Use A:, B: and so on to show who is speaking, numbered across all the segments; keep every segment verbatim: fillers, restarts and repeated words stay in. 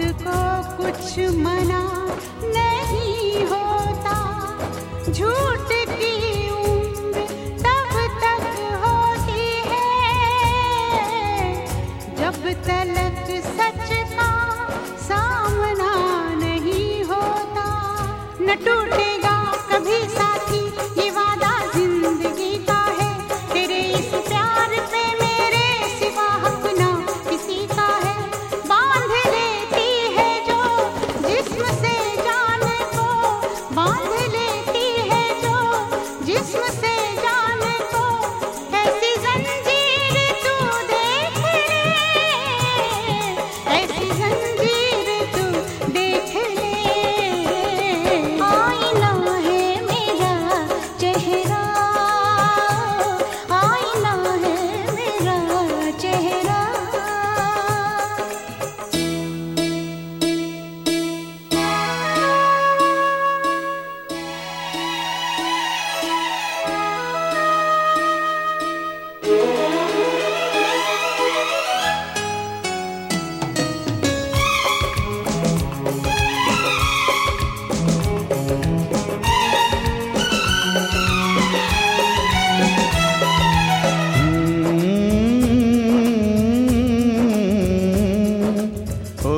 A: को कुछ मना नहीं होता, झूठ की उम्र तब तक होती है जब तलक सच का सामना नहीं होता। न टूटेगा कभी साथी ये वादा जिंदगी का है, तेरे इस प्यार पे मेरे सिवा हक ना किसी का है। बांध लेती है जो जिस्म से जान को, बांध लेती है जो जिस्म से जान को, ऐसी जंजीर तू देख ले, ऐसी जंजीर तू देख ले। आईना है मेरा चेहरा, आईना है मेरा चेहरा।
B: ओ,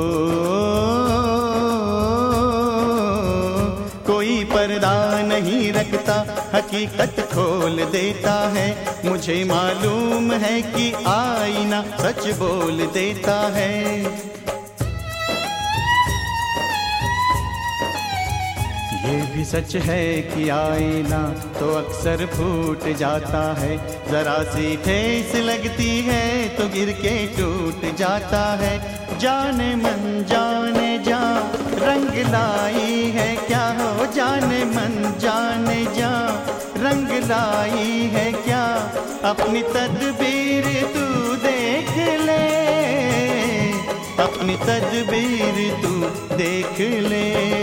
B: कोई पर्दा नहीं रखता, हकीकत खोल देता है। मुझे मालूम है कि आईना सच बोल देता है। ये भी सच है कि आईना तो अक्सर फूट जाता है, जरा सी ठेस लगती है तो गिर के टूट जाता है। जाने मन जाने जा रंग लाई है क्या हो, जाने मन जाने जा रंग लाई है क्या, अपनी तदबीर तू देख ले, अपनी तदबीर तू देख ले।